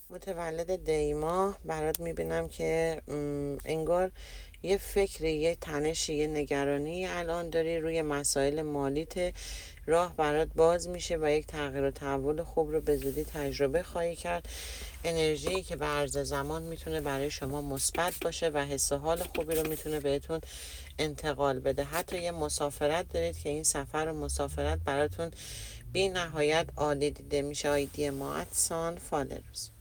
متولد دی‌ماه برات میبینم که انگار یه فکری، یه تنشی، یه نگرانی الان داری روی مسائل مالیت. راه برات باز میشه و یک تغییر و تحول خوب رو به زودی تجربه خواهی کرد. انرژی که به عرض زمان میتونه برای شما مثبت باشه و حس و حال خوبی رو میتونه بهتون انتقال بده. حتی یه مسافرت دارید که این سفر و مسافرت براتون بی نهایت عالی دیده میشه. آیدی ما @فالروز.